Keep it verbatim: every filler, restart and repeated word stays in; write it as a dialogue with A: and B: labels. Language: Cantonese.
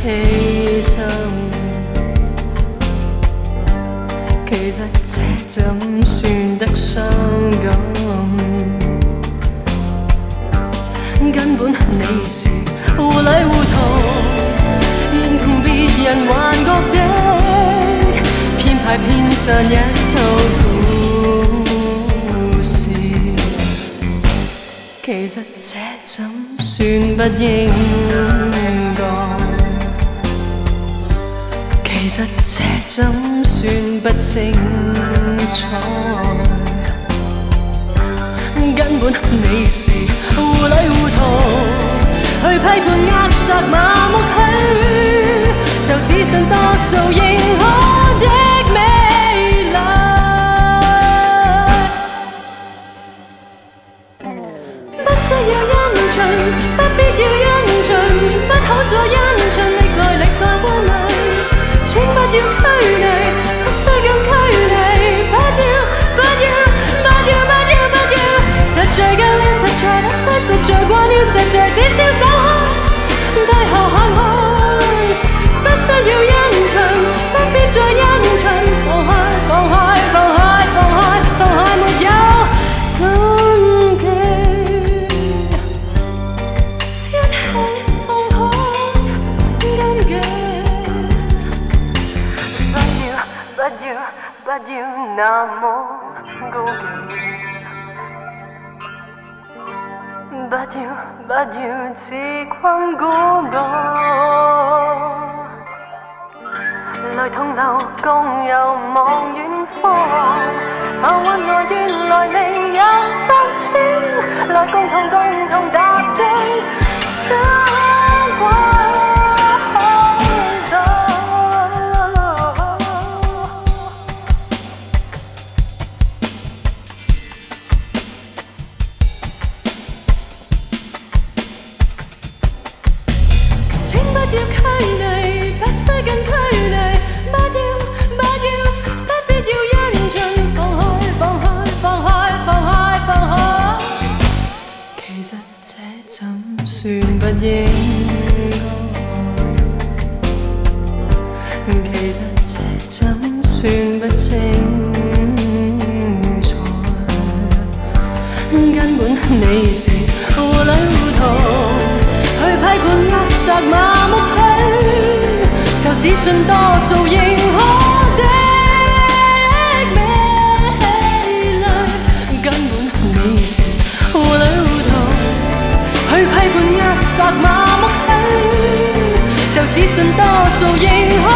A: 犧牲。其實這怎算得傷感？根本你是糊裡糊塗，認同別人幻覺的，編排編撰一套故事。其實這怎算不應該？其實這怎算不精彩？根本你是糊裡糊塗，去批判扼殺麻木去，就只信多數認可的美麗。不需要因循，不必要因循，不可再因循歷來歷代慣例。請不要拘泥，不需要拘泥，不要不要不要不要不要。實在夠了，實在不需，實在慣了，實在至少走開，退後看開。不需要因循，不必再因循，放開放開放開放開放開，沒有根基，一起放開根基。不要不要不要那麼高記。不要不要自困估我，來同流共遊望遠方，浮雲內原來另有新天，來共同共同踏進星光。不要拘泥，不需更拘泥，不要不要不必要因循，放開放開放開放開放開。其實這怎算不應該？其實這怎算不精彩？根本你是糊裡糊塗，去批判扼殺麻木去，就只信多數認可的美麗。根本你是糊裡糊塗，去批判扼殺麻木去，就只信多數認可。